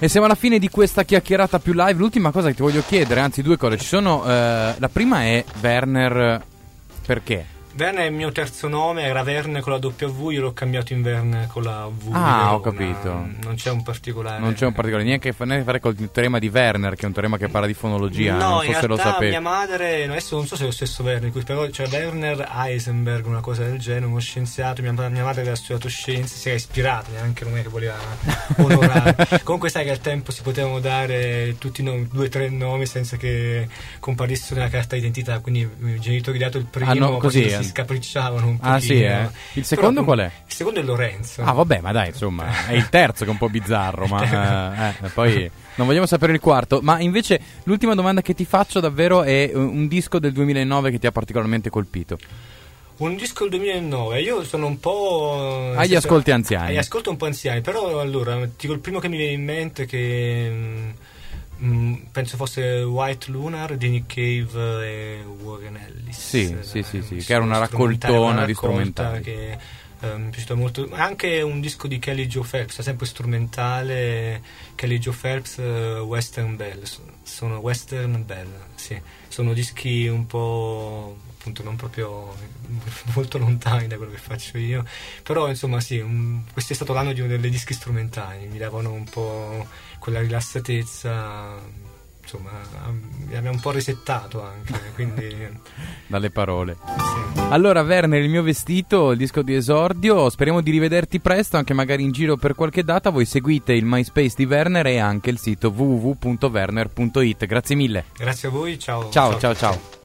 E siamo alla fine di questa chiacchierata più live. L'ultima cosa che ti voglio chiedere, anzi due cose, ci sono la prima è Werner, perché? Werner è il mio terzo nome, era Werner con la W, io l'ho cambiato in Werner con la V. Ah, ho capito. Non c'è un particolare. Non c'è un particolare, neanche a fare col teorema di Werner, che è un teorema che parla di fonologia. No, non so se lo sapevi. Mia madre, adesso non so se è lo stesso Werner, però c'è Werner Heisenberg, una cosa del genere, uno scienziato. Mia madre aveva studiato scienze, si era ispirata, neanche non è che voleva onorare. Comunque sai che al tempo si potevano dare tutti 2 o 3 nomi senza che comparissero nella carta d'identità, quindi i genitori dato il primo, così si scapricciavano un pochino. Ah sì, Il secondo però, qual è? Il secondo è Lorenzo. Ah vabbè, ma dai, insomma, è il terzo che è un po' bizzarro, ma poi non vogliamo sapere il quarto. Ma invece l'ultima domanda che ti faccio davvero è un disco del 2009 che ti ha particolarmente colpito. Un disco del 2009, io sono un po'... Agli ascolti anziani. Agli ascolti un po' anziani, però allora, dico il primo che mi viene in mente che... penso fosse White Lunar di Nick Cave e Warren Ellis. Sì, che era una raccoltona di strumentali che mi è piaciuto molto. Anche un disco di Kelly Joe Phelps, sempre strumentale. Kelly Joe Phelps, Western Bell, sono Western Bell, sì, sono dischi un po' appunto non proprio molto lontani da quello che faccio io, però insomma sì, questo è stato l'anno delle dischi strumentali, mi davano un po' quella rilassatezza, insomma mi aveva un po' resettato anche, quindi dalle parole. Sì. Allora Werner, il mio vestito, il disco di esordio, speriamo di rivederti presto, anche magari in giro per qualche data. Voi seguite il MySpace di Werner e anche il sito www.werner.it. Grazie mille. Grazie a voi, ciao. Ciao.